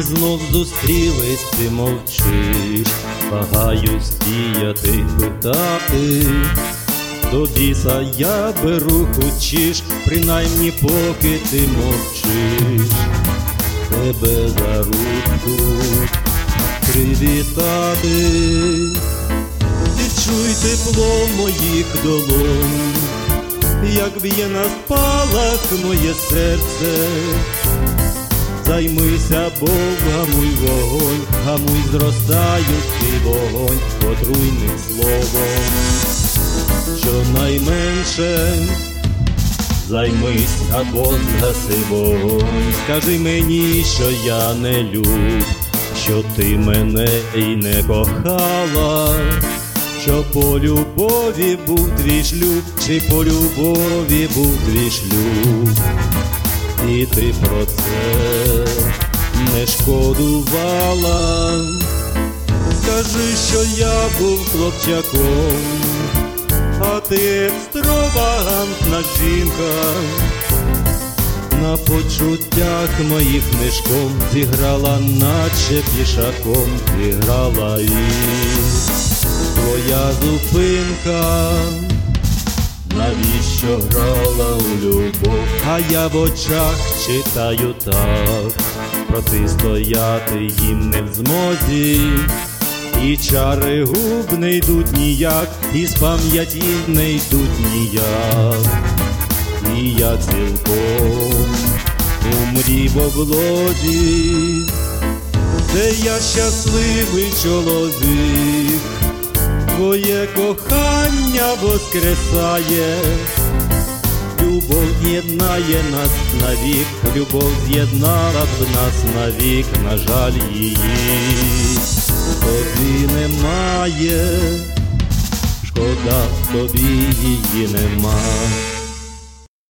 знов зустрілись, ти мовчиш, благаю стіяти, питати. До біса я беру, хочеш, принаймні поки ти мовчиш. Тебе за руку привітати. Відчуй тепло моїх долонь, як б'є на спалах моє серце. Займися, Бог, гамуй вогонь, гамуй зростаючий вогонь, отруйним словом. Щонайменше займись або згаси вогонь. Скажи мені, що я не люб, що ти мене і не кохала, що по любові був твій шлюб, чи по любові був твій шлюб. І ти про це не шкодувала. Скажи, що я був хлопчаком, а ти екстравагантна жінка. На почуттях моїх нишком зіграла, наче пішаком, зіграла і твоя зупинка. Навіщо грала у любов, а я в очах читаю так. Протистояти їм не в змозі, і чари губ не йдуть ніяк, і з пам'яті не йдуть ніяк. І я цілком у мрій в облоді, де я щасливий чоловік. Твоє кохання воскресає, любов з'єднає нас навік, любов з'єднала б нас навік, на жаль, її тобі немає, шкода, тобі її нема.